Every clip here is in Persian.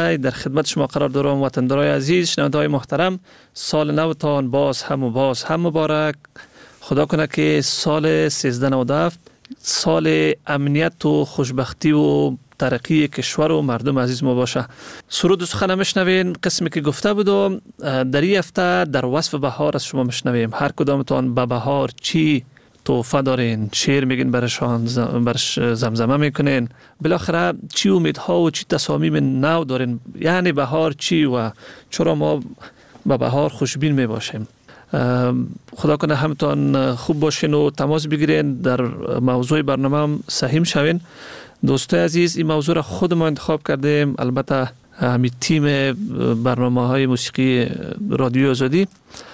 نمه در خدمت شما قرار دارم. وطندارای عزیز، شنونده‌های محترم، سال نوتان باز هم مبارک. خدا کنه که سال 1397 سال امنیت و خوشبختی و ترقی کشور و مردم عزیز ما باشه. سرود و سخن مشنوین. قسمی که گفته بودم در این هفته در وصف بهار از شما مشنویم. هر کدامتان به بهار چی تحفه دارین؟ شعر میگین برشان، برش زمزمه میکنین. بالاخره چی امیدها و چی تصامیم نو دارین؟ یعنی بهار چی و چرا ما به بهار خوشبین میباشیم؟ خدا کنه همتان خوب باشین و تماس بگیرین، در موضوع برنامه هم سهیم شوین. دوستای عزیز، این موضوع را خود ما انتخاب کردیم. البته همین تیم برنامه های موسیقی رادیو آزادی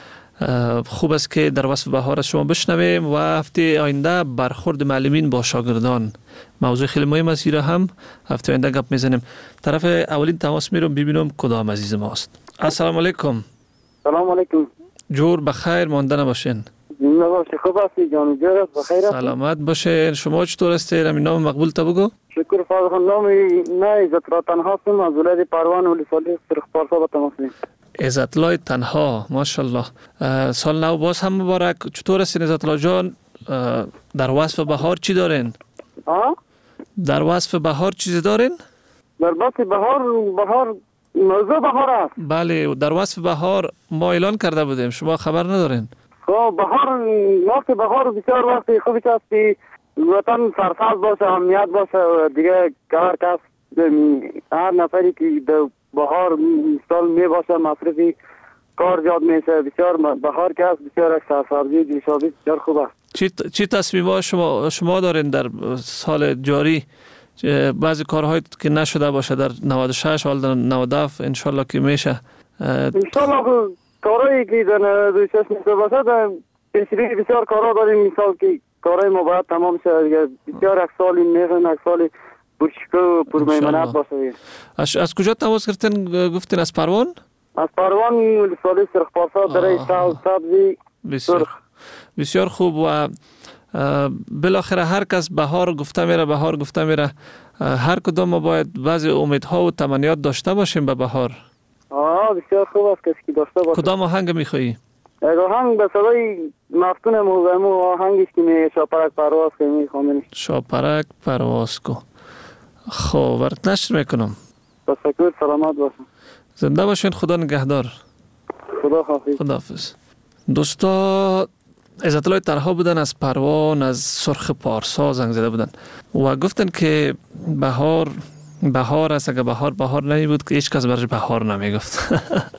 خوب است که در وصف بهار از شما بشنویم و هفته آینده برخورد معلمین با شاگردان، موضوع خیلی مهم است. را هم هفته آینده گپ میزنیم. طرف اولین تماس میرم ببینم کدام عزیز ماست. السلام علیکم. سلام علیکم. جور بخیر مانده نباشین. خوب هستی جان؟ جور بخیر هستی؟ سلامت باشین. شما چطور هستید؟ همین نام مقبول تا بگو. شکر فاضل خان. نام نه عزت الله تنها هستم، از ولایت پروان ولسوالی سرخپارسا با تماس میگیرم. عزت الله تنها، ماشاءالله. سال نو باز هم مبارک. چطور هستین عزت الله جان؟ در وصف بهار چی دارین؟ در وصف بهار چیزی دارین؟ در وصف بهار موضوع بهار است. بله، در وصف بهار ما اعلان کرده بودیم، شما خبر ندارین. خب بهار، وقت بهار بسیار وقت خوبی است که وطن سرسبز باشه، امنیت باشه و دیگه هر کس هر نفری که در بهار سال می باشه مصرفی کار زیاد میشه. بسیار بهار که است بسیار سرسبزی دیشابی بسیار خوب است. چی تصمیمات شما دارین در سال جاری؟ بعضی کارهایی که نشده باشه در 96 حال در 97 انشالله که میشه. انشالله کارهایی که در 96 میشه باشه در پیشروی بسیار کارها داریم. مثال که کارهای ما باید تمام شه. بسیار یک سالی میخوان یک سالی برشکه و پرمیمنت باشه. از کجا تماس گرفتین؟ گفتین از پروان؟ از پروان ولسوالی سرخپارسا در سبزی سرخ. بسیار خوب. و بالاخره هر کس بهار گفته میره. هر کدام ما باید بعضی امیدها و تمنیات داشته باشیم به بهار. بسیار خوب است کسی که داشته باشه. کدام آهنگ میخوایی؟ آهنگ به صدای مفتون موزمو آهنگش که شاپرک پرواز که میخوامنش. شاپرک پرواز کو. خب برات نشر میکنم. تشکر، سلامت باشین. زنده باشین. خدا نگهدار. خداحافظ. دوستا، عزت الله تنها بودن از پروان، از سرخ پارسا زنگ زده بودن و گفتن که بهار است. اگه بهار نمی بود که هیچ کس برش بهار نمی گفت.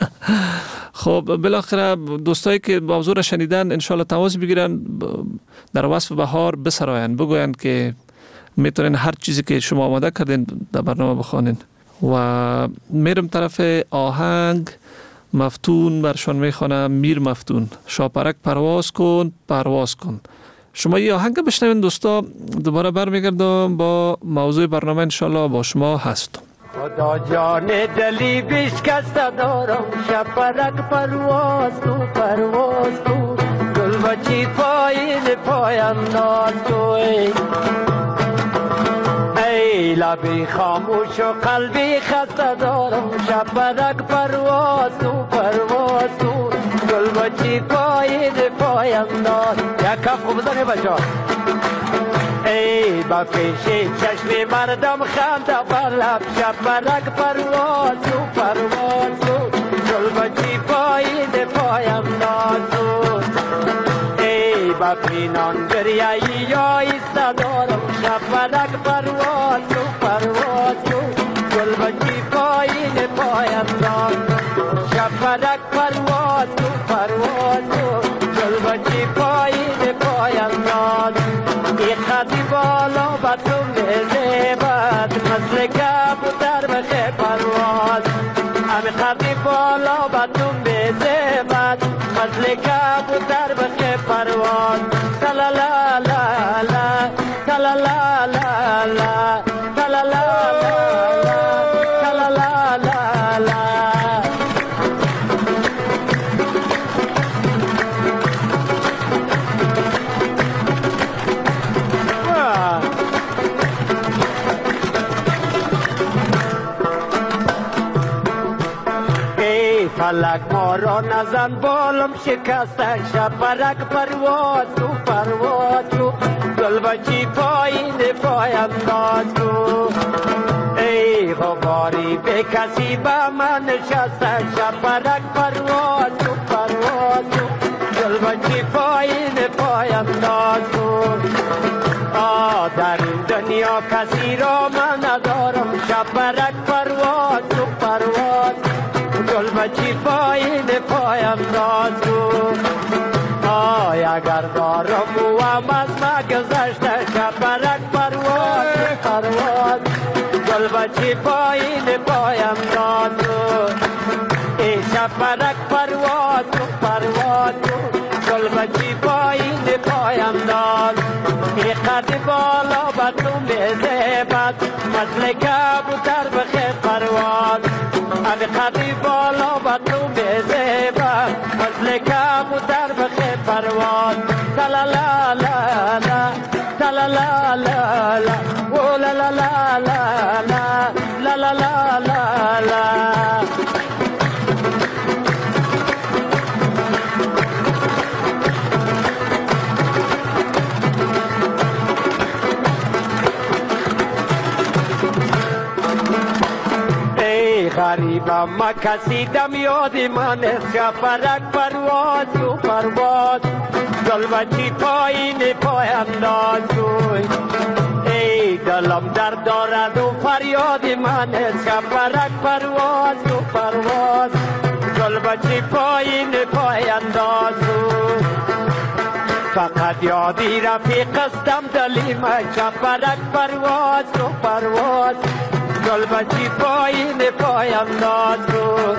خب بالاخره دوستایی که موضوع را شنیدن انشالله تماس بگیرن، در وصف بهار بسراین، بگوین که میتونین هر چیزی که شما آماده کردین در برنامه بخوانین. و میرم طرف آهنگ. مفتون برشان میخوانه، میر مفتون. شاپرک پرواز کن. شما یه آهنگ بشنوین دوستا. دوباره برمیگردم با موضوع برنامه، انشالله با شما هستم. خدا جان دلی بشکسته دارم، شاپرک پرواز کن، گل بچی پای انداز کن. ای لبی خاموش و قلبی خسته دارم، شاپرک پرواز کن، گل بچی پای انداز. یک کف خوب بزنی بچه. ای با پیش چشم مردم خنده بر لب، شاپرک پرواز کن، گل بچی پای انداز. ای با پینان دریایی یا ایسته دارم، شاپرک پرواز کن، گل بچی پای انداز. شاپرک پرواز کن، گل بچی پای انداز. ای خطی بالا با تو میزیبد، مثل کبوتر بخی پرواز. امی خطی بالا با تو میزیبد، مثل کبوتر بخی پرواز. تلالا لا لا، تلالا لا لا، تلالا لا لا، تلالا لا لا. فلک ما را نزن بالم شکسته شپرک پرواز تو پرواز تو گل بچی پایین پاینداز تو ای غباری به کسی به من نشسته شپرک پرواز تو پرواز تو گل بچی پایین پاینداز تو در این دنیا کسی را من ندارم شپرک پرواز تو پرواز گل بچی پایین پاینداز تو اگر دارم و از ما گذشته شپرک پرواز تو پرواز گل بچی پایین پاینداز تو ای شپرک پرواز تو پرواز تو گل بچی پایین پاینداز ای قد بالا با تو میزیبد مثل کبوتر بخیر پرواز ای قد بالا با تو میزیبد مثل کبوتر بخیر پرواز تلا لا لا لا تلا لا لا لا او لا لا لا لا لا لا لا لا لا غریبم ما کسی دم یاد من شپرک پرواز تو پرواز گل بچی پایین پاینداز توی ای دلم در دارد و فریاد من شپرک پرواز تو پرواز گل بچی پایین پاینداز توی فقط یادی رفیق استم دلیم شپرک پرواز تو پرواز گل بچی پایین پاینداز تو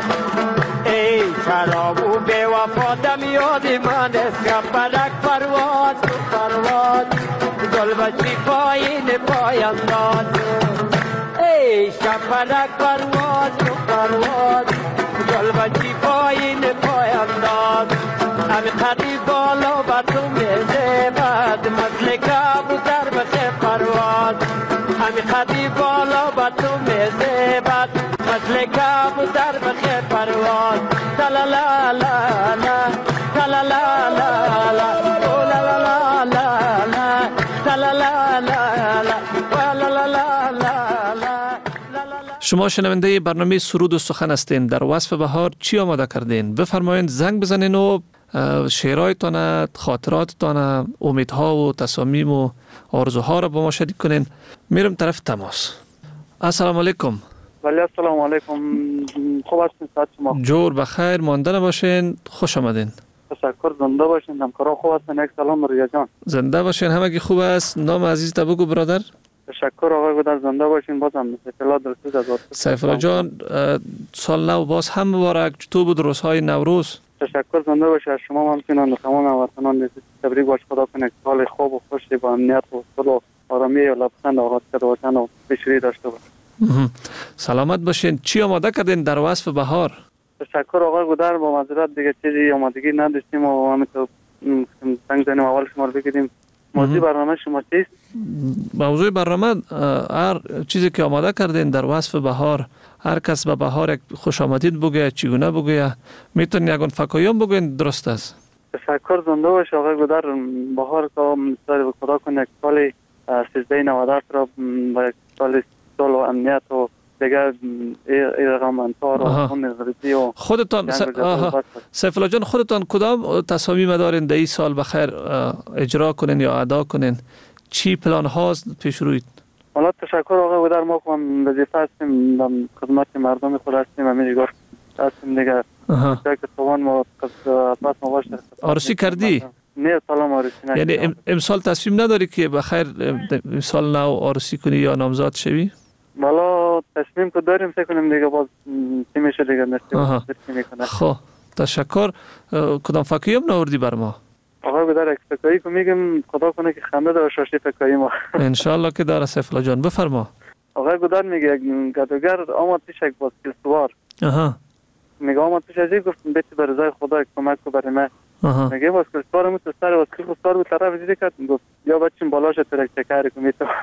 ای شراب و بے وفا دم یاد من شپرک پرواز تو پرواز گل بچی پایین پاینداز تو ای شپرک پرواز تو پرواز گل بچی پایین پاینداز همی قدی بالا با تو میزیبد مثل کبوتر بخیر پرواز همی قدی بالا با تو میزیبد مثل کبوتر بخیر پرواز تلا لا لا لا تلا لا لا لا او لا لا لا لا لا تلا لا لا لا و لا لا لا لا لا. شما شنونده برنامه سرود و سخن هستین. در وصف بهار چی آماده کردین؟ بفرمایید زنگ بزنین و شعرهایتان، خاطراتتان، امیدها و تصامیم و آرزوها را با ما شریک کنین. میرم طرف تماس. السلام علیکم. ولی السلام علیکم. خوب هستین؟ صحت شما جور بخیر مانده باشین. خوش آمدین. تشکر. زنده باشین. همکارا خوب هستن؟ یک سلام ریا جان. زنده باشین. همگی خوب است. نام عزیز تا بگو برادر. تشکر آقای گودر. زنده باشین. بازم اطلاعات درست از سیف الله جان، سال نو باز هم مبارک. چطور بود روزهای نوروز؟ تشکر. زنده باشی. از شما همچنان و تمام وطنان تبریک باش. خدا کنه سال خوب و خوشی با امنیت و صلح و آرامی و لبخند آغاز کرده باشن و پیشروی داشته باشن. سلامت باشین. چی آماده کردین در وصف بهار؟ تشکر آقای گودر. با معذرت دیگه چیزی آمادگی نداشتیم و همینطور زنگ زنیم اول شما رو بگیریم. موضوع برنامه شما چیست؟ موضوع برنامه هر چیزی که آماده کردین در وصف بهار، هر کس به بهار یک خوش آمدید بگه، چگونه بگه، میتونین یگان فکایام بگوین. درست است؟ تشکر. زنده باش آقای گودر. بهار که مثال به خدا کنه یک سال 1397 را با یک سال صلح و امنیت و دیگه رقم انتار و خون غریبی و خودتان سیف الله جان، خودتان کدام تصامیم دارین در این سال بخیر اجرا کنین یا ادا کنین؟ چی پلان هاست پیش روید؟ والا تشکر آقای گودر. ما هم وظیفه هستیم، خدمت مردم خود هستیم، همین هستیم دیگه. که توان ما پس ما باشه. آرسی کردی؟ نه سلام آرسی نه. یعنی امسال تصمیم نداری که بخیر امسال نو آرسی کنی یا نامزاد شوی؟ والا تصمیم که داریم فکر کنیم دیگه باز چی میشه دیگه نصیب. خب تشکر. کدام فکریم نوردی بر ما؟ آقا بدار یک فکایی که میگم خدا کنه که خنده داره شاشی فکایی ما. انشالله که داره. سیف الله جان بفرما. آقا گدار میگه گدوگر آمد پیش یک باسکل سوار. میگه آمد پیش ازی گفت بیتی به رضای خدا کمک کو برای من. میگه باسکل سوار مو تو سر باسکل خو سوار بود طرف دیدی کرد گفت یا بچین بالاش ترک چکر کنی تو.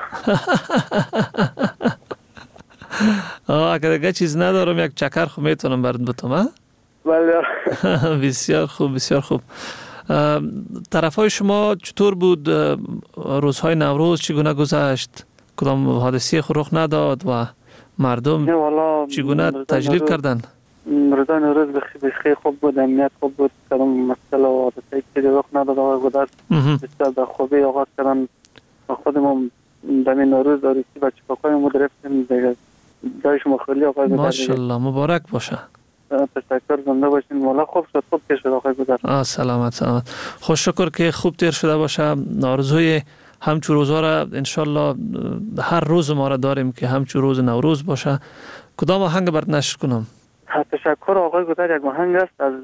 اگه دیگه چیز ندارم یک چکر خو میتونم برات بتم. بله. بسیار خوب بسیار خوب. طرفای شما چطور بود؟ روزهای نوروز چگونه گذشت؟ کدام حادثه خود رخ نداد و مردم چگونه تجلیل کردن؟ روزهای نوروز بخیر خوب بود، امنیت خوب بود، کدام مسئله و حادثه چیزی رخ نداد. آقای گودرز بسیار به خوبی آغاز کردن. خودمون دمی نوروز داریسی بچه پاکای ما درفتیم دیگه. جای شما خیلی آقای گودرز. ماشاءالله مبارک باشه. تشکر، زنده باشین. مولا خوب شد، خوب تیر شد آقای گودرز. سلامت. خوش شکر که خوب تیر شده باشه. آرزوی همچون روزها را انشالله هر روز ما را داریم که همچون روز نوروز باشه. کدام آهنگ برات نشر کنم؟ تشکر آقای گودرز. یک آهنگ است از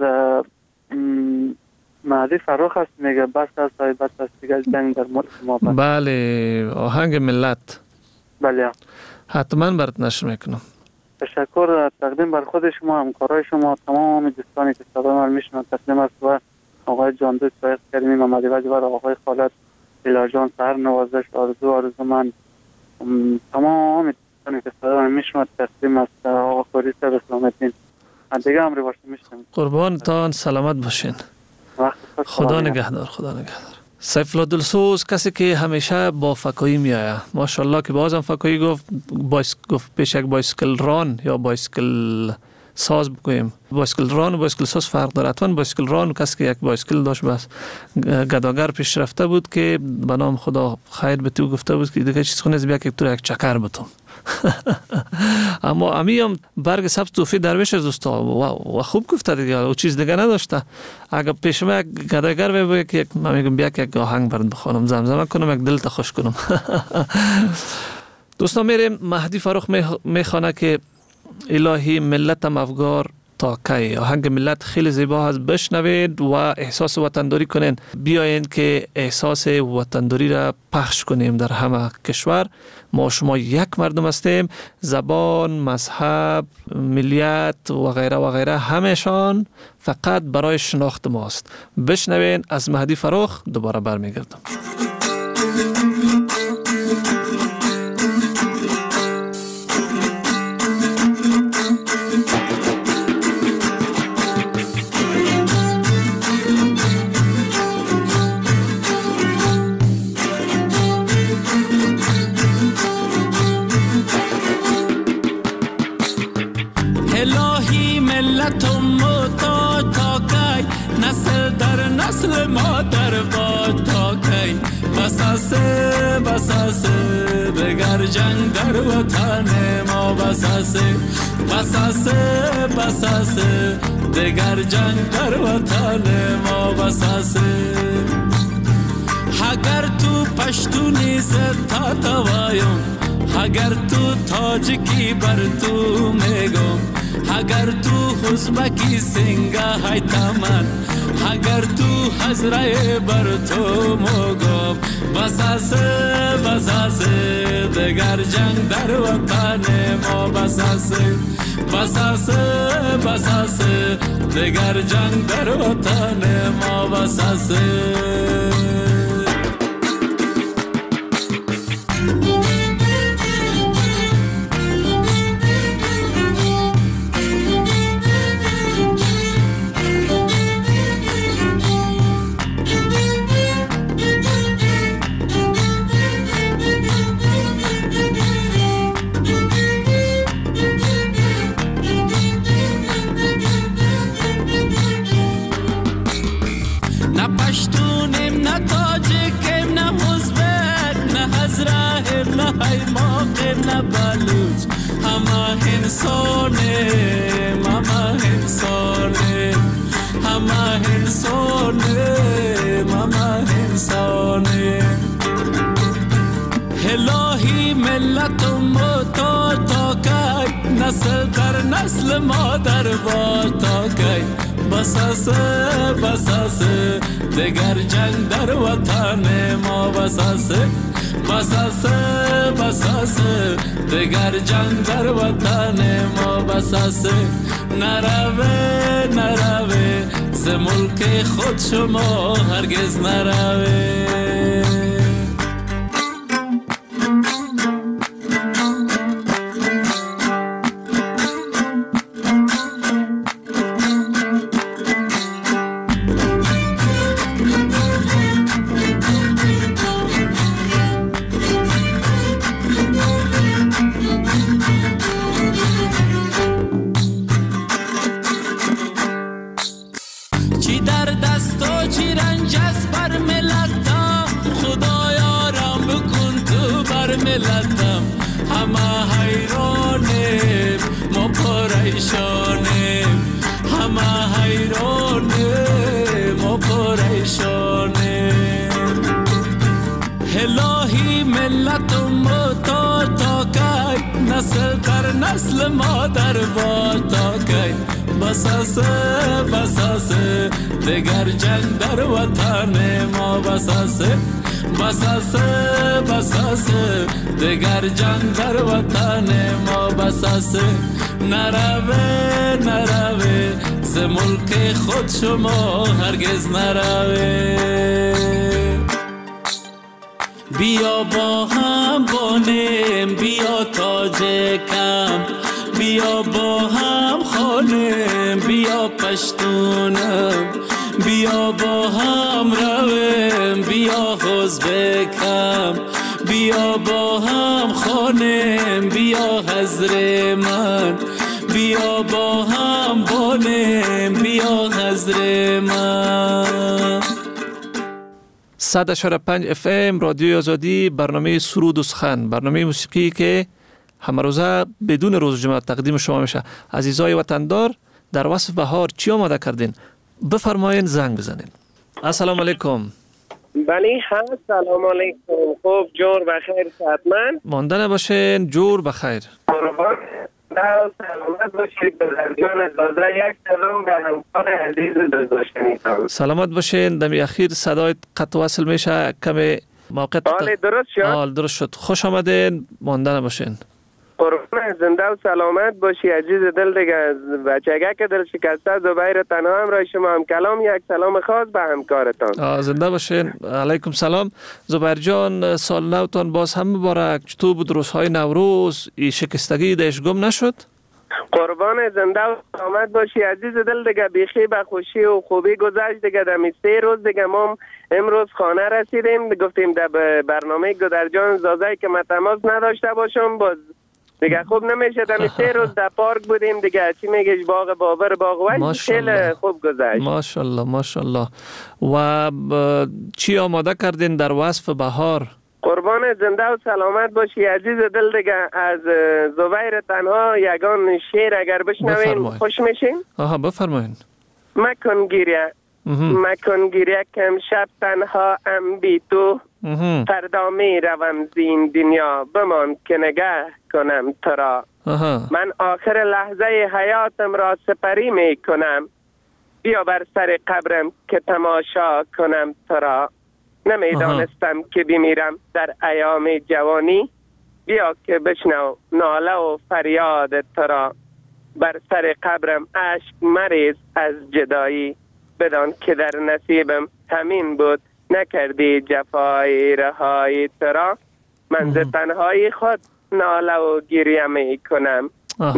مهدی فروخ است، میگه بس است بس است دیگه جنگ در ملک ما. بله، آهنگ ملت. بله حتما برات نشر میکنم. تشکر. تقدیم بر خود شما، همکارای شما، تمام دوستانی که صدای من میشنوند تسلیم است و آقای جاندوست شایخ کریمی محمدی وجه و آقای خالد ایلاجان سهر نوازش آرزو من تمام دوستانی که صدای من میشنوند تسلیم است. آقا خوری سر اسلام الدین دیگه امری باشه میشنوید. قربانتان، سلامت باشین. خدا نگهدار. سیف الله دلسوز کسی که همیشه با فکایی میآید. ماشاءالله که بازم فکایی گفت پیش یک بایسکل ران یا بایسکل ساز بگویم. بایسکل ران و بایسکل ساز فرق داره. حتما بایسکل ران کسی که یک بایسکل داشت بس گداگر پیش رفته بود که به نام خدا خیر به تو گفته بود که دیگه چیز خونیز بیا که تو یک چکر بتون. اما امی هم برگ سبز توفی درویش از دوستا و خوب گفته دیگه و چیز دیگه نداشته. اگر پیش ما یک گداگر بگه که من میگم بیا که یک آهنگ برات بخونم، زمزمه کنم، یک دل تا خوش کنم. دوستان میریم. مهدی فروخ میخوانه که الهی ملتم افگار تا کی. آهنگ ملت خیلی زیبا هست، بشنوید و احساس وطنداری کنین. بیاین که احساس وطنداری را پخش کنیم در همه کشور. ما شما یک مردم هستیم، زبان، مذهب، ملیت و غیره همیشان فقط برای شناخت ماست. بشنوین از مهدی فروخ. دوباره برمیگردم. نسل ما در باد تا کی. بساسه دگر جنگ در وطن ما. بساسه دگر جنگ در وطن ما. اگر تو پشتونی زد تا توایم، اگر تو تاجکی بر تو میگم، اگر تو ازبکی سنگا های تمن، اگر تو حضره بر تو مگم. بساسه دگر جنگ در وطن ما. بساسه دگر جنگ در وطن ما. الهی ملتم تا کی. نسل در نسل ما در باد تا کی. بساسه دگر جنگ در وطن ما. بساسه دگر جنگ در وطن ما. نروه ز ملک خود شما هرگز نروه. پریشانیم، همه حیرانیم و پریشانیم. الهی ملت و محتاج تا کی، نسل در نسل ما در باد تا کی. بساسه دیگر جنگ در وطن ما، بساسه دیگر جنگ در وطن ما، بساسه نروه ز ملک خود شما هرگز نروه. بیا با هم بانیم، بیا تاج کم، بیا با هم خانیم، بیا پشتونم، بیا با هم رویم، بیا حزب کم، بیا با هم خانیم، بیا حضر من، بیا با هم بانیم، بیا حضر من. 100.5 FM رادیو آزادی، برنامه سرود و سخن، برنامه موسیقی که همه روزه بدون روز جمعه تقدیم شما میشه. عزیزای وطندار، در وصف بهار چی آماده کردین؟ بفرمایین، زنگ بزنین. السلام علیکم. بله سلام علیکم. خوب جور بخیر صحتمند مانده باشین، جور بخیر. قربان سلامت باشید. بزرگان داده یک سلام به همکار عزیز داشتنیتان. سلامت باشین. دمی اخیر صدایت قطع وصل میشه، کمی موقع حال درست شد؟ حال درست شد. خوش آمدین، مانده باشین. قربان زنده و سلامت باشی عزیز دل دیگه. از بچگه که دل شکسته زبیر تنها هم رای شما هم کلام. یک سلام خاص به همکارتان. زنده باشین. علیکم سلام. زبیر جان، سال نوتان باز هم مبارک. چطور بود روزهای نوروز؟ این شکستگی دش گم نشد؟ قربان زنده و سلامت باشی عزیز دل دیگه. بیخی به خوشی و خوبی گذشت دیگه. دمی 3 روز دیگه ما امروز خانه رسیدیم. گفتیم در برنامه گدرجان زازه که من تماس نداشته باشم، باز دیگه خوب نمیشه. دمی 3 روز در پارک بودیم دیگه. چی میگیش باغ بابر، باغ وحش، خیلی خوب گذشت. ماشاءالله ماشاءالله. و چی آماده کردین در وصف بهار؟ قربان زنده و سلامت باشی عزیز دل دیگه. از زبیر تنها یگان شعر اگر بشنوین خوش میشین. بفرمایین. مکن گیریه کم شب تنها ام بی تو، فردا می روم زین دنیا بمان که نگه کنم تو را. من آخر لحظه حیاتم را سپری می کنم، بیا بر سر قبرم که تماشا کنم تو را. نمیدانستم که بمیرم در ایام جوانی، بیا که بشنو ناله و فریاد تو را. بر سر قبرم اشک مریز از جدایی، بدان که در نصیبم همین بود نکردی جفای رهایی تو را. من ز تنهایی خود ناله و گریه می کنم.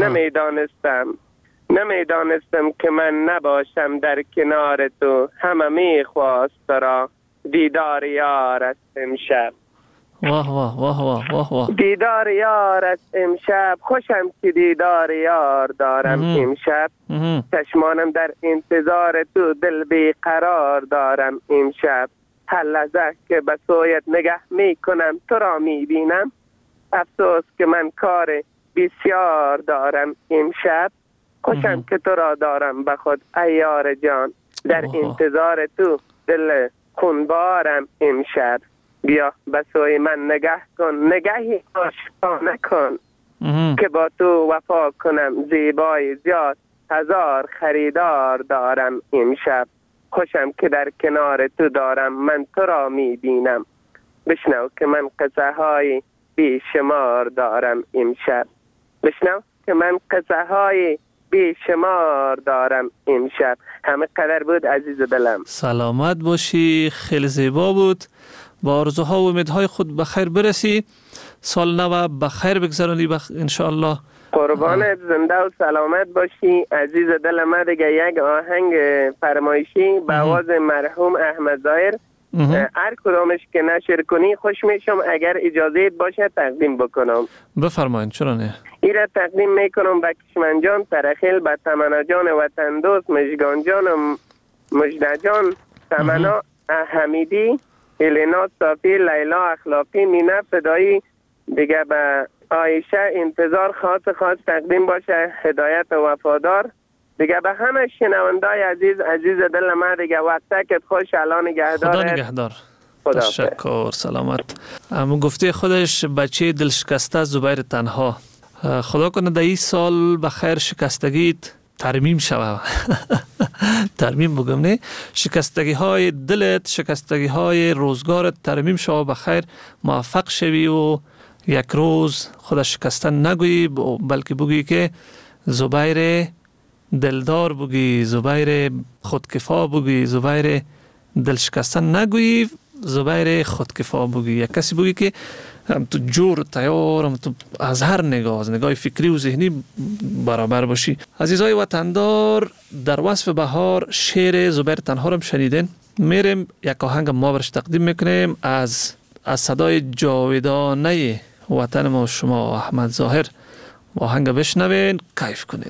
نمیدانستم که من نباشم در کنار تو، همه می خواست تو را. دیدار یار است امشب. واه واه واه واه واه واه. دیدار یار است امشب، خوشم که دیدار یار دارم امشب. چشمانم در انتظار تو، دل بیقرار دارم امشب. هر لحظه که به سویت نگه می کنم تو را می بینم، افسوس که من کار بسیار دارم امشب. خوشم که تو را دارم به خود ای یار جان، در انتظار تو دل خونبارم امشب. بیا به سوی من نگه کن، نگهی آشکانه کن، که با تو وفا کنم زیبای زیاد. 1000 خریدار دارم امشب. خوشم که در کنار تو دارم من تو را می بینم. بشنو که من قصه های بیشمار دارم امشب. بشنو که من قصه های بیشمار دارم امشب. همه قدر بود عزیز دلم. سلامت باشی، خیلی زیبا بود. با آرزوها و امیدهای خود بخیر برسی، سال نو بخیر بگذرانی انشاءالله. قربانت زنده و سلامت باشی عزیز دل من. دیگه یک آهنگ فرمایشی به آواز مرحوم احمد ظاهر، هر کدامش که نشر کنی خوش میشم. اگر اجازه باشه تقدیم بکنم. بفرمایید. چرا نه؟ ایره تقدیم میکنم به کشمن جان ترخیل، به تمنا جان وطن دوست، مژگان جان مجده جان، تمنا حمیدی، الینا صافی، لیلا اخلاقی، مینه فدایی، دیگه به آیشه انتظار خاص تقدیم باشه، هدایت و وفادار. دیگه به همه شنوندای عزیز دل من دیگه وقتکت خوش، الان نگهدار. خدا نگهدار. تشکر، سلامت. اما گفته خودش بچه دل شکسته زبیر تنها. خدا کنه در این سال بخیر شکستگیت ترمیم شوه. ترمیم بگم نه، شکستگی های دلت، شکستگی های روزگارت ترمیم شوه، بخیر موفق شوی و یک روز خود شکستن نگویی، بلکه بگویی که زبیر دلدار بگی، زبیر خودکفا بگی، زبیر دل شکستن نگویی، زبیر خودکفا بگی. یک کسی بگی که تو جور تیار، تو از هر نگاه، از نگاه فکری و ذهنی برابر باشی. عزیزای وطندار، در وصف بهار شعر زبیر تنها رو شنیدین. میریم یک آهنگ ما برش تقدیم میکنیم از صدای جاودانه وطن ما شما احمد ظاهر. آهنگ بشنوین، کیف کنین.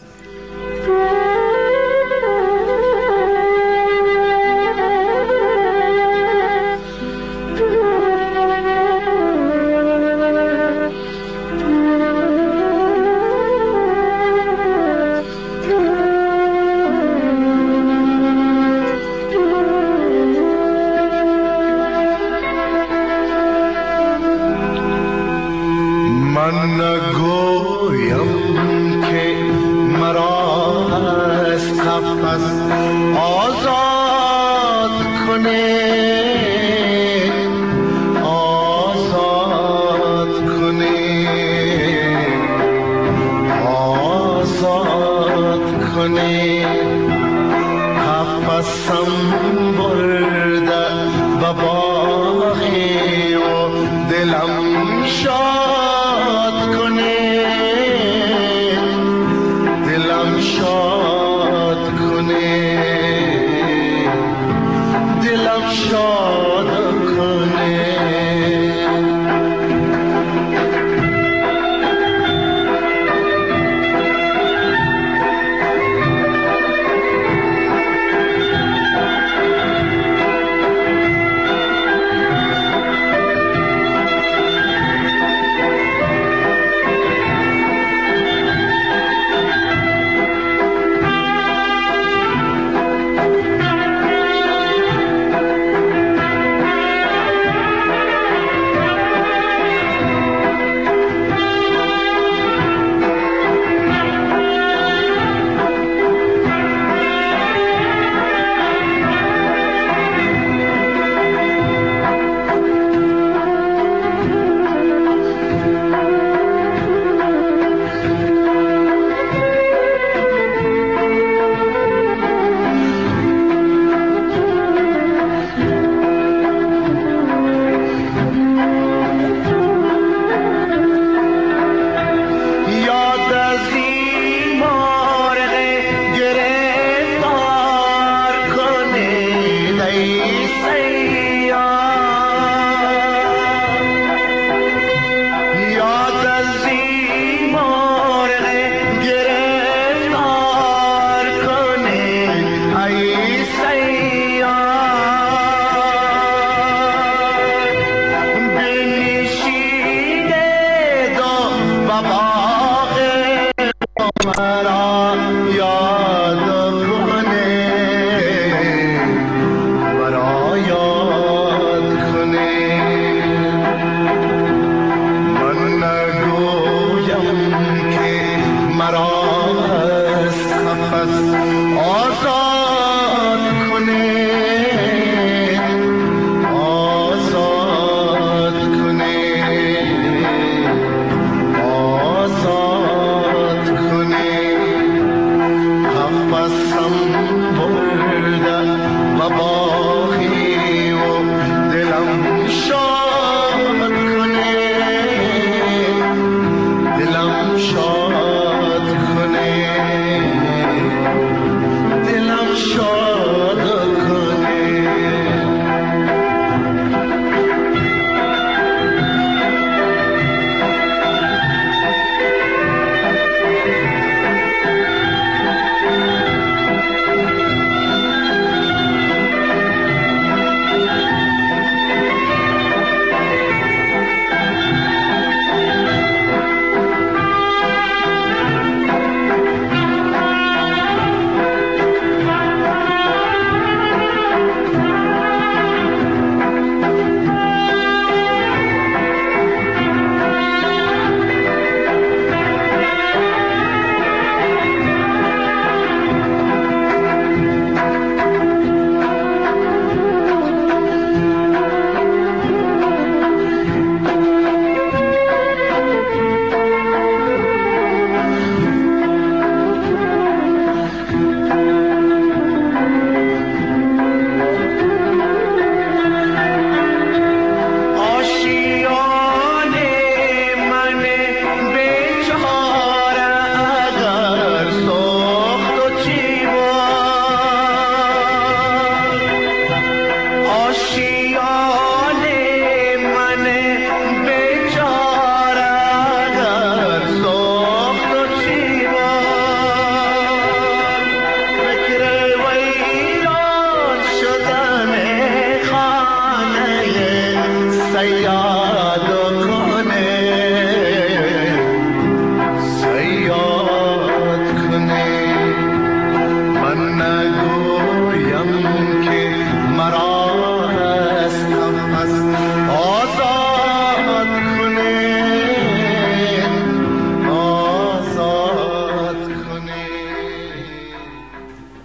دلم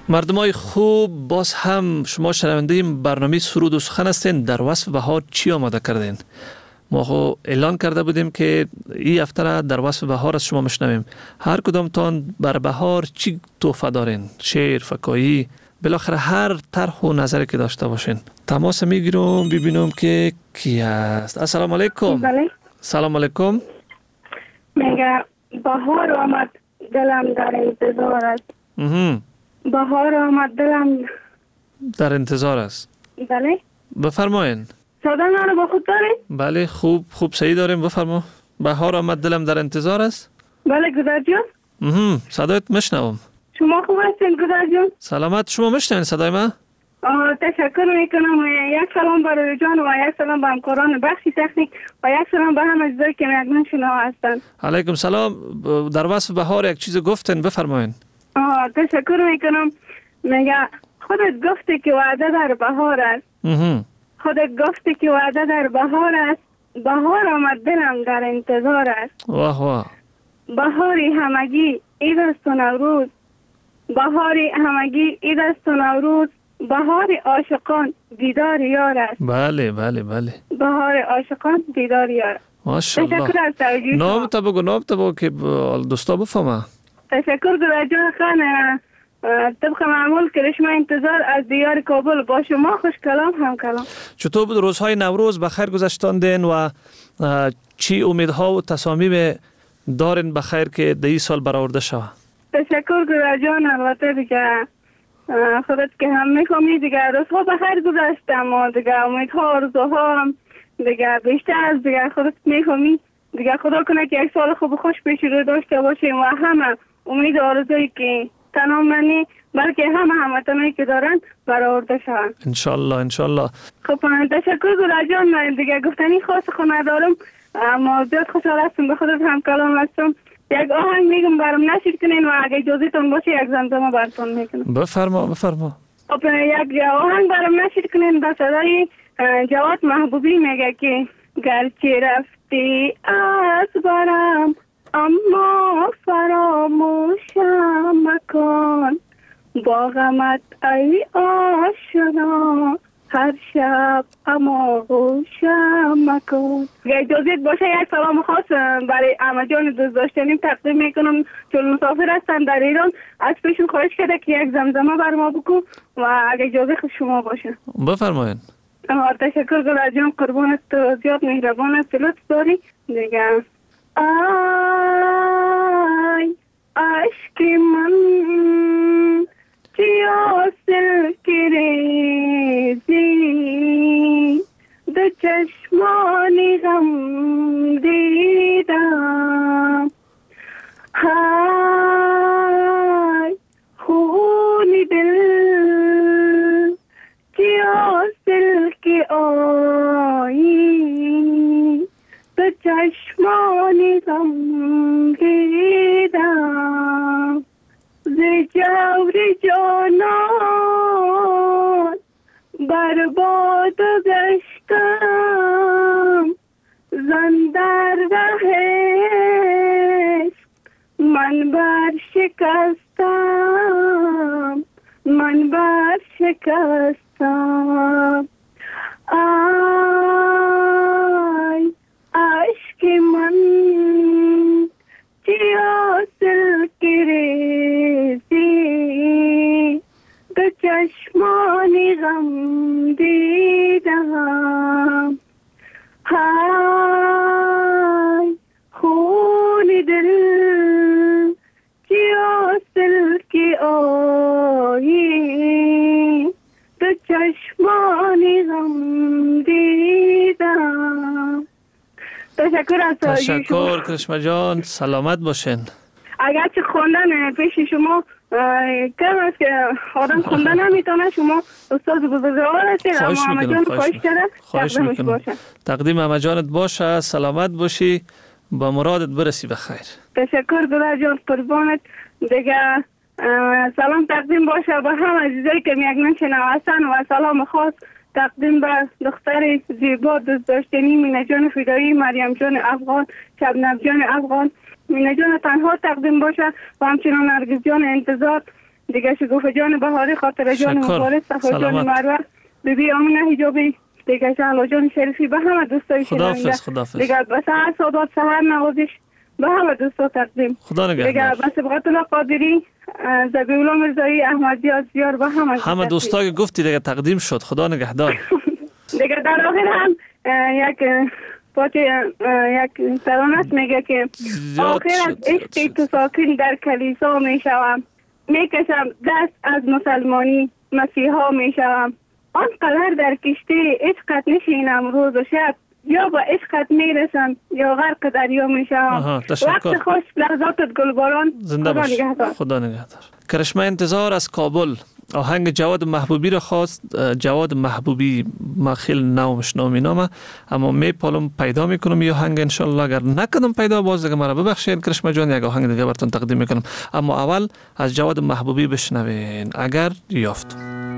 مردمای خوب، باز هم شما شنونده برنامه سرود و سخن هستین. در وصف بهار چی آماده کردین؟ ما اعلان کرده بودیم که این هفته را در وصف بهار از شما مشنویم. هر کدامتان بر بهار چی تحفه دارین؟ شعر، فکاهی، بالاخره هر طرح و نظری که داشته باشین. تماس میگیرم ببینم که کی هست. السلام علیکم. بله. سلام علیکم. میگه بهار آمد دلم در انتظار است. بهار آمد دلم در انتظار است. بله. بفرمایین. صدا منو با خود دارین؟ بله خوب صحیح داریم. بفرما. بهار آمد دلم در انتظار است. بله گذر جان. صدایت مشنوم. شما خوب هستین گذر جان؟ سلامت. شما مشنوین صدای من؟ تشکر میکنم. یک سلام برای جان و یک سلام به همکاران بخش تکنیک و یک سلام به همه عزیزایی که میگن شنوا هستن. علیکم سلام. در وصف بهار یک چیز گفتن، بفرمایین. تشکر میکنم. میگه خودت گفتی که وعده در بهار است. خودت گفتی که وعده در بهار است. بهار آمد دلم در انتظار است. واه واه. بهاری همگی عید است و نوروز. بهاری همگی عید است و نوروز. بهار عاشقان دیدار یار است. بله بله بله. بهار عاشقان دیدار یار. ماشاءالله. تشکر از توجه. نام تا بگو که دوستا بفهمه. تشکر گذر جان خان. طبق معمول که شما انتظار از دیار کابل با شما خوش کلام هم کلام. چطور بود روزهای نوروز؟ بخیر گذشتاندین و چی امیدها و تصامیم دارین بخیر که در این سال برآورده شود؟ تشکر گذر جان. البته دیگه خودت که هم میخوامی دیگه روزها بخیر گذشتم و دیگه امیدها آرزوها هم دیگه بیشتر از دیگه خودت میخوامی دیگه. خدا کنه که یک سال خوب خوش پیش رو داشته باشیم و همه امید آرزویی که تنها منی بلکه همه که دارن برآورده شوند انشالله انشالله. خب تشکر گذر جان. من دیگه گفتنی خاص خود ندارم اما زیاد خوشحال هستم به خودت هم کلام هستم. یک آهنگ میگم برام نشید کنین و اگه اجازهتون باشه یک زمزمه براتون میکنم. بفرما. خب یک آهنگ برام نشید کنین به صدای جواد محبوبی. میگه که گرچه رفتی از برم اما فراموشم مکن. با غمت ای آشنا هر شب اما غوشم مکن. اجازت باشه یک سلام خاص برای اما جان دوست داشتنیم تقدیم میکنم چون مسافر هستن در ایران. از پیشون خواهش کرده که یک زمزمه بر ما بکن و اگه اجازه خود شما باشه. بفرمایین. تشکر گذر جان. قربانت. زیاد مهربان است. لطف داری دیگه. آی عشق من چیاسل کریزی دو چشمانی غم دیدم. های خونی دل چیاسل که آیی دو چشمانی غم دیدم. ز جور جانان برباد گشتم زن در رهش من برشکستم. آی عشق من چیاسل کریزی دو چشمانی غم دیدم. های خونی دل چیاسل که آیی دو چشمانی غم دیدم. تشکر کرشمه جان. سلامت باشین. اگرچه خوندن پیش شما کم است که آدم خوندن نمیتونه، شما استاد بزرگوار هستید. خواهش میکنم تقدیم همه جانت باشه. سلامت باشی، با مرادت برسی بخیر. تشکر گذر جان. قربانت. دیگه سلام تقدیم باشه به همه عزیزایی که میگن شنوستن و سلام خاص تقدیم به دختر زیبا دوست داشتنی مینه جان فدایی، مریم جان افغان، شبنم جان افغان. مینه جان تنها تقدیم باشه و همچنان نرگس جان انتظار. دیگه شگوفه جان بهاری، خاطر جان مبارک، صفا جان مروه، بیبی آمینه حجابی، دیگه شهلا جان شریفی، به همه دوستای شنونده. خداحافظ. دیگه به سعادت سادات سحر نوازش به همه دوستا تقدیم. خدا نگهدار. دیگه به سبقت الله قادری، زبیولا مرزایی، احمدی عزیار به همه دوستا که گفتی دیگه تقدیم شد. خدا نگهدار. دیگه در آخر هم یک ترانه میگه که آخر از عشق تو ساکن در کلیسا میشوم، میکشم دست از مسلمانی مسیحا میشوم، آنقدر در کشتی عشقت نشینم روز و شب، یا با عشقت میرسم یا غرق دریا میشم. وقت خوش، لحظاتت گلباران. زنده باش. خدا نگهدار. کرشمه انتظار از کابل آهنگ جواد محبوبی را خواست. جواد محبوبی ما خیلی نامش نامه، اما میپالم پیدا میکنم یا آهنگ انشالله. اگر نکنم پیدا باز دیگه مرا ببخشید کرشمه جان، یک آهنگ دیگه براتون تقدیم میکنم. اما اول از جواد محبوبی بشنوین اگر یافت.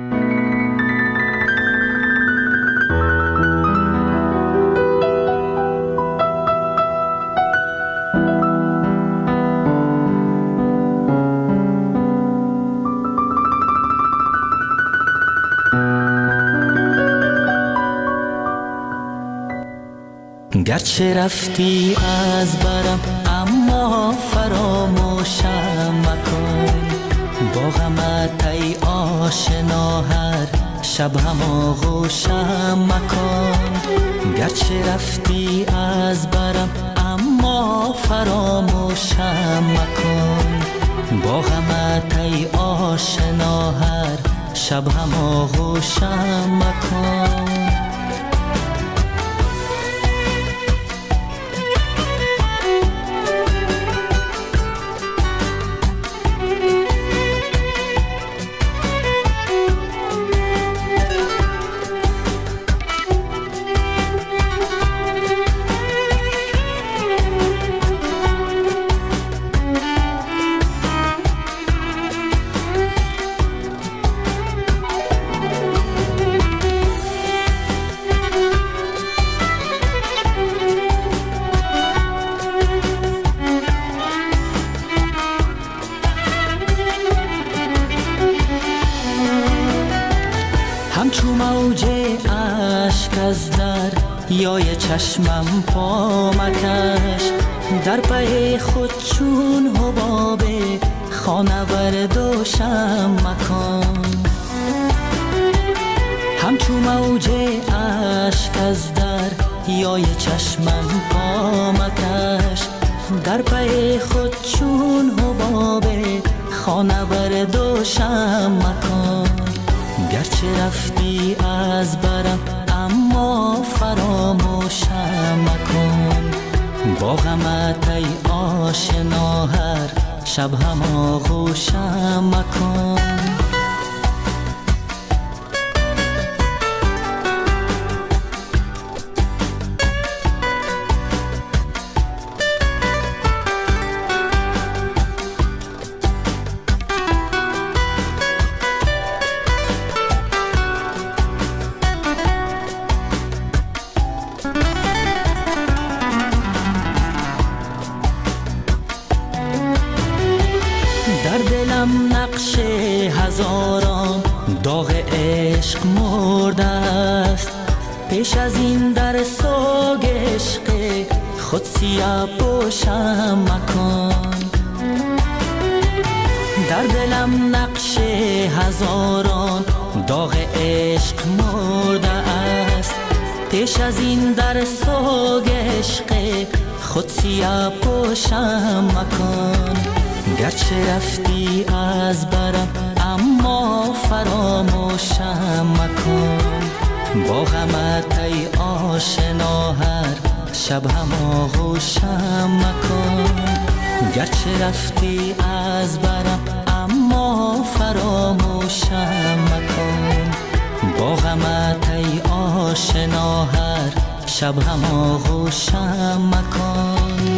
گرچه رفتی از برم اما فراموشم مکن، با غمت ای آشنا هر شب هم آغوشم مکن. گرچه رفتی از برم اما فراموشم مکن، با غمت ای آشنا هر شب هم آغوشم مکن. یای چشمم پا مکش، در پی خود چون حباب خانه برداشم مکن. همچو موج عشق از در یای چشمم پا مکش، در پی خود چون حباب خانه برداشم مکن. گرچه رفتی از برم اما فراموشم مکن، با غمت ای آشنا هر شب هم آغوشم مکن. داغ عشق مرده است، پیش از این در سوگ عشق خود سیاه پوشم مکن. در دلم نقش هزاران داغ عشق مرده است، پیش از این در سوگ عشق خود سیاه پوشم مکن. گرچه رفتی از برم اما فراموشم مکن، با غمت ای آشنا هر شب هم آغوشم مکن. گرچه رفتی از برم اما فراموشم مکن، با غمت ای آشنا هر شب هم آغوشم مکن.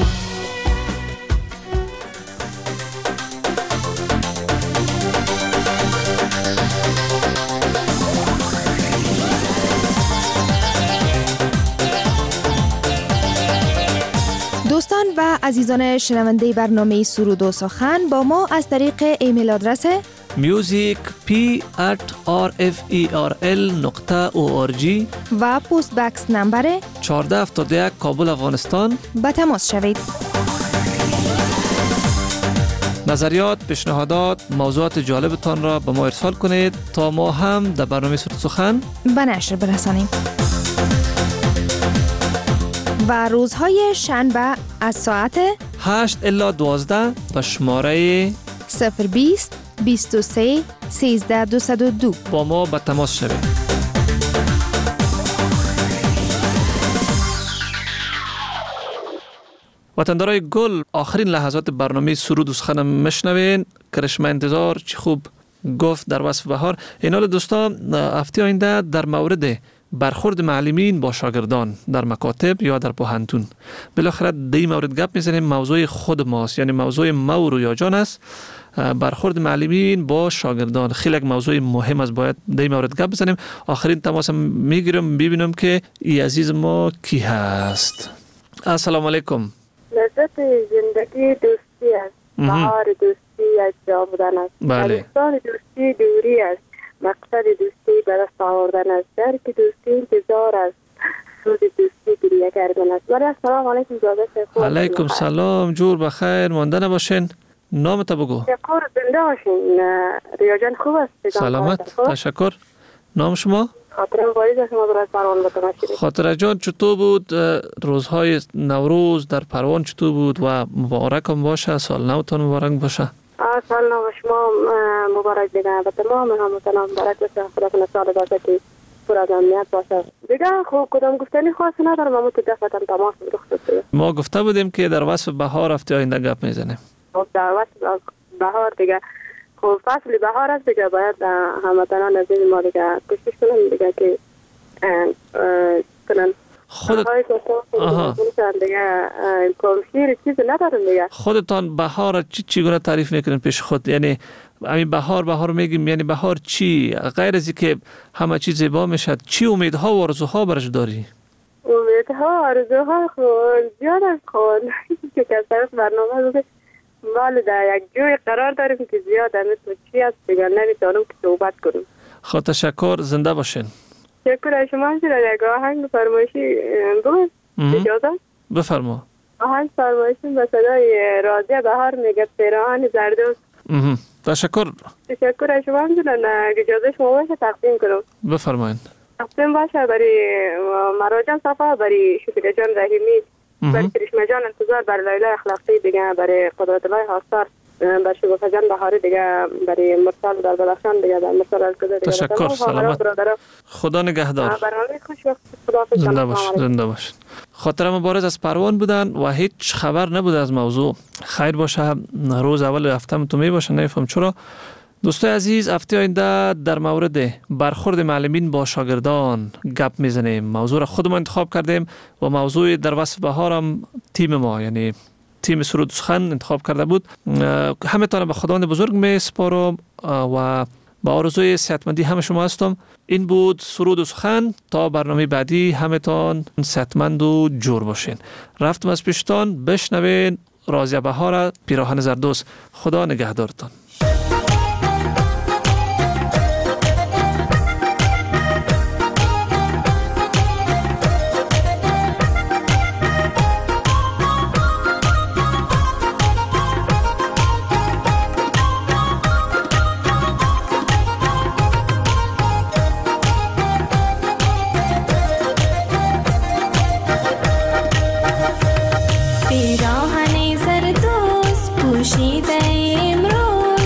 دوستان و عزیزان شنونده برنامه سرود و سخن با ما از طریق ایمیل آدرس music@rferl.org و پست بکس نمبر 1471 کابل افغانستان به تماس شوید. نظریات، پیشنهادات، موضوعات جالبتان را به ما ارسال کنید تا ما هم در برنامه سرود سخن به نشر برسانیم. و روزهای شنبه از ساعت 8 الی 12 به شماره 020 23 13 202 با ما به تماس شوید. وطندارای گل، آخرین لحظات برنامه سرود و سخن میشنوین. کرشمه انتظار چی خوب گفت در وصف بهار. اینال دوستان، هفته آینده در مورد برخورد معلمین با شاگردان در مکاتب یا در پوهنتون بالاخره دی مورد گپ میزنیم. موضوع خود ماست، یعنی موضوع ما و رویا جان است. برخورد معلمین با شاگردان خیلی یک موضوع مهم است، باید دی مورد گپ بزنیم. آخرین تماس میگیرم ببینم که ای عزیز ما کی هست. السلام علیکم. لذت زندگی دوستی است، بهار دوستی از جا بودن است. بله. دوستان دوستی دوری است، مقصد دوستی به دست آوردن است. درک دوستی انتظار است، سود دوستی گریه کردن است. ولی السلام علیکم جواب. علیکم سلام، جور بخیر، مانده نباشین. نامت بگو. شکر، زنده باشین. ریا جان خوب است؟ سلامت، تشکر. نام شما؟ خاطرم باید است ما برای پروان بتماشید. خاطره جان چطور بود روزهای نوروز در پروان؟ چطور بود و مبارک هم باشه، سال نوتان مبارک باشه. سال نو شما مبارک دیگه، به تمام هموطنان مبارک باشه. خدا کنه سال باشه که پر از امنیت باشه. دیگه خوب کدام گفتنی خاص ندارم، اما تو دفترم تماس بگفتید. ما گفته بودیم که در وصف بهار هفته آینده گپ میزنیم. در وصف بهار دیگه خب فصل بهار است دیگه، باید هموطنان از این ما دیگه کوشش کنن دیگه که کنن خودت دیگه کمشیر چیز ندارم دیگه. خودتان بهار چگونه تعریف میکنین پیش خود؟ یعنی همین بهار میگیم، یعنی بهار چی؟ غیر از اینکه همه چیز زیبا میشد، چی امیدها و آرزوها برش داری؟ امیدها و آرزوها خود زیاد است خود که کسرت برنامه بوده مال در یک جوی قرار داریم که زیاد مثل چی است دیگر نمیتونم که صحبت کنم. خود تشکر، زنده باشین. شکر از شما. شده یک آهنگ فرمایشی بود اجازه؟ بفرما. آهنگ فرمایشی به صدای راضیه بهار میگه پیراهن زردوست. تشکر. تشکر از شما. اجازه شما باشه تقدیم کنم. بفرمایید. تقدیم باشه برای مراجع صفحه، برای شکر جان رحیمی، برای کرشمه جان انتظار، برای لیلا اخلاقی دیگه، برای قدرت الله حاصر، برای شگوفه جان بهاری دیگه، برای مرسال در بدخشان دیگه، برای مرسال الکوزه دیگه. تشکر، سلامت. خدا نگهدار. برنامه خوش وقت. خداحافظ. زنده باش. خاطر مبارز از پروان بودن و هیچ خبر نبود از موضوع. خیر باشه، روز اول هفته تو می باشه، نمیفهم چرا. دوستای عزیز، هفته آینده در مورد برخورد معلمین با شاگردان گپ میزنیم. موضوع را خودمان انتخاب کردیم و موضوع در وصف بهار هم تیم ما، یعنی تیم سرود سخن انتخاب کرده بود. همه تان به خداوند بزرگ می سپارم و با آرزوی صحتمندی همه شما هستم. این بود سرود و سخن. تا برنامه بعدی همه تان صحتمند و جور باشین. رفتم از پیشتان، بشنوین راضیه بهار پیراهن زردوست. خدا نگهدارتان. پیراهن زردوست پوشیده امروز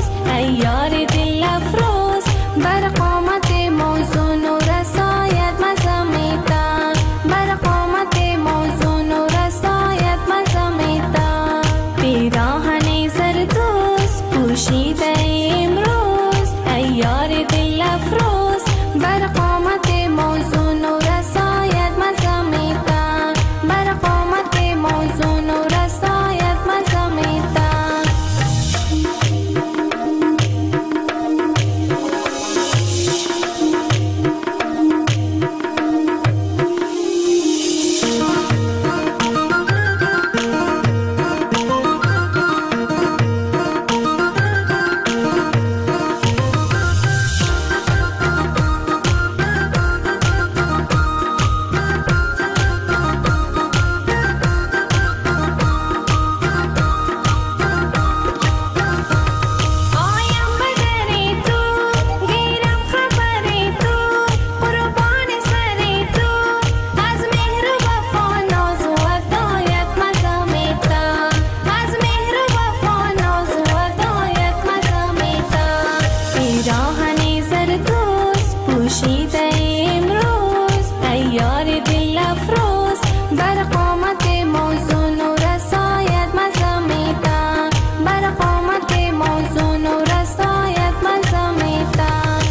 پوشیده امروز ایار دل افروز بر قامت موزون و رسایت مزامیدن بر قامت موزون و رسایت مزامیدن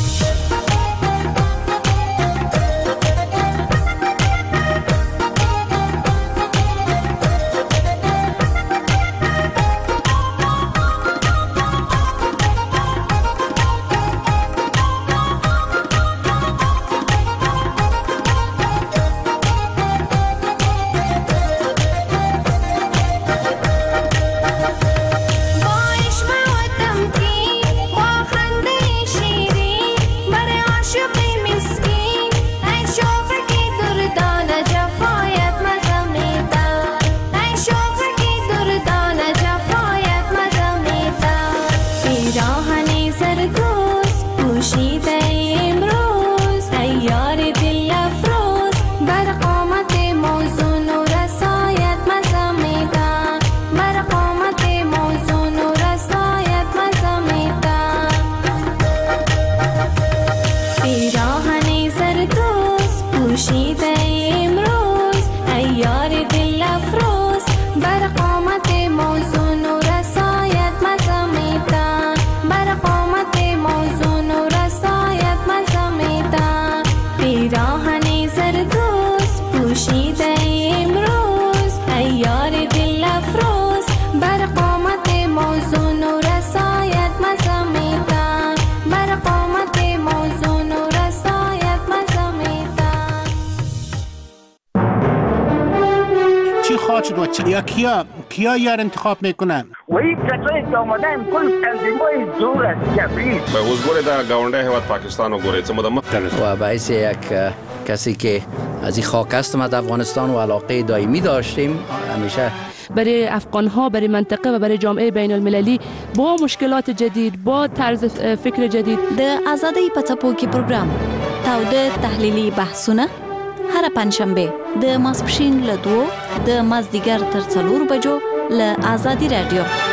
کیا یار انتخاب میکنن؟ وہی کسایی که آمدن کل تنظیم‌های زور است جبری. به وزگوری در گاونده هیواد پاکستان و گوری چه مدام و باعث یک کسی که از این خاک هستم از افغانستان و علاقه دائمی داشتیم همیشه برای افغان‌ها برای منطقه و برای جامعه بین المللی با مشکلات جدید با طرز فکر جدید د آزادۍ په څپو کې پروګرام تاوده تحلیلي بحثونه هر پنځشنبه د ماسپښین له 2 د مازدیګر تر 4 بجو له آزادي رادیو